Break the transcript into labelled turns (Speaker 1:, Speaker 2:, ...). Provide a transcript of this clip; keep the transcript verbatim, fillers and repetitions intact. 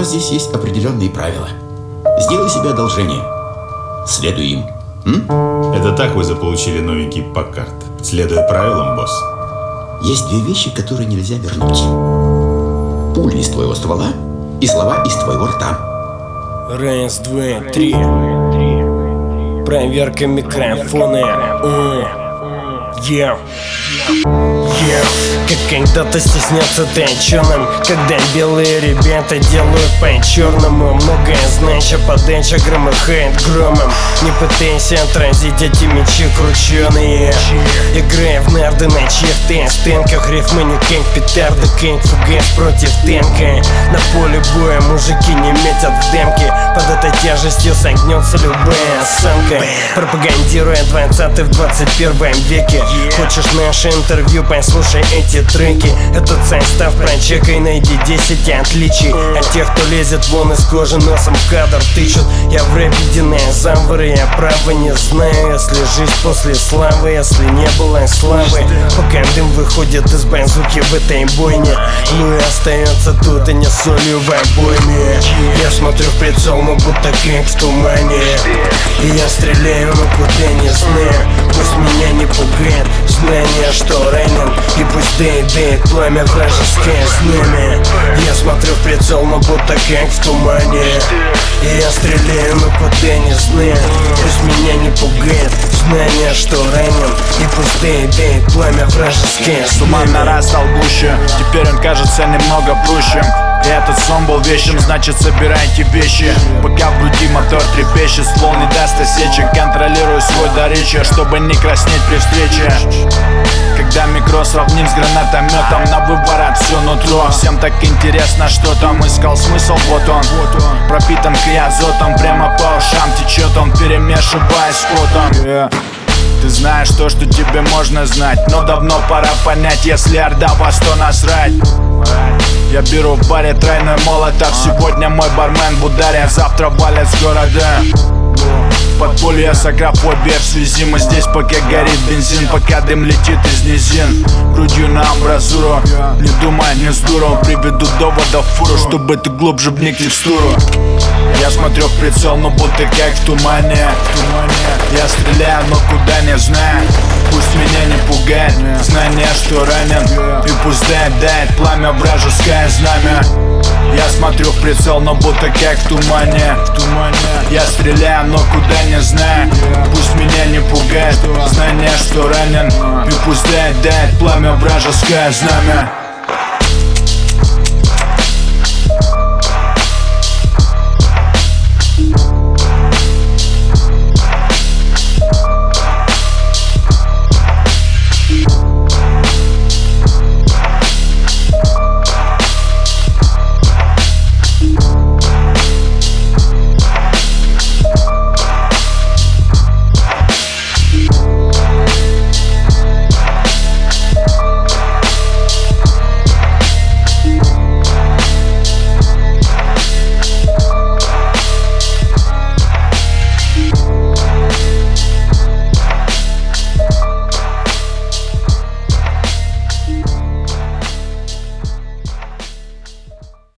Speaker 1: здесь есть определенные правила. Сделай себе одолжение. Следуй им. М?
Speaker 2: Это так вы заполучили новенький Паккард, следуя правилам, босс?
Speaker 1: Есть две вещи, которые нельзя вернуть. Пули из твоего ствола и слова из твоего рта.
Speaker 3: Раз, два, три. Проверка микрофона. Yeah. Yeah. Как когда-то стесняться ты о черном, когда белые ребята делают по-черному. Многое значит, подача громыхает громом. Не пытайся отразить эти мечи крученые. Играя в нарды на чьих-то стенках. Рифмы не как петарды, как фугас против танка. На поле боя мужики не метят в демке. Под этой тяжестью согнется любая осанка. Пропагандируя двадцатый в двадцать первом веке. Хочешь наше интервью, послушай эти треки. Этот состав прочекай, найди десять отличий от тех, кто лезет вон из кожи, носом в кадр тычут. Я в рэп единая замвары, я право не знаю. Если жизнь после славы, если не было славы. Пока дым выходит из базуки в этой бойне, ну и остается тут, и не солью в обойме. Я смотрю в прицел, но будто как в тумане. И я стреляю, но куда не знаю. Пусть меня не пугает знание, что ранен. И пусть дает пламя вражеское знамя. Я смотрю в прицел, но будто как в тумане. И я стреляю, но куда не знаю. Пусть меня не пугает знание, что ранен. И пусть дает пламя вражеское знамя.
Speaker 4: Туман нарастал гуще, теперь он кажется немного прущим. И этот сон был вещим, значит собирайте вещи. Пока в груди мотор трепещет, ствол не даст осечек. Контролирую свой доречье, чтобы не краснеть при встрече. Когда микро сравним с гранатометом, на выворот все нутро. Всем так интересно, что там, искал смысл, вот он. Пропитан криозотом, прямо по ушам течет он, перемешиваясь с потом. Ты знаешь то, что тебе можно знать, но давно пора понять, если орда вас, то насрать. Я беру в баре тройной молотов. Сегодня мой бармен в ударе, завтра валят с города. В подполье саграфобия в связи. Мы здесь, пока горит бензин, пока дым летит из низин. Грудью на амбразуру, не думай, не с дуру. Приведу доводов фуру, чтобы ты глубже вник в текстуру. Я смотрю в прицел, но будто как в тумане. Я стреляю, но куда не знаю. Пусть меня не пугает знание, что ранен. И пусть дает, дает пламя вражеское знамя. Я смотрю в прицел, но будто как в тумане. Я стреляю, но куда не знаю. Пусть меня не пугает знание, что ранен. И пусть дает, дает пламя вражеское знамя.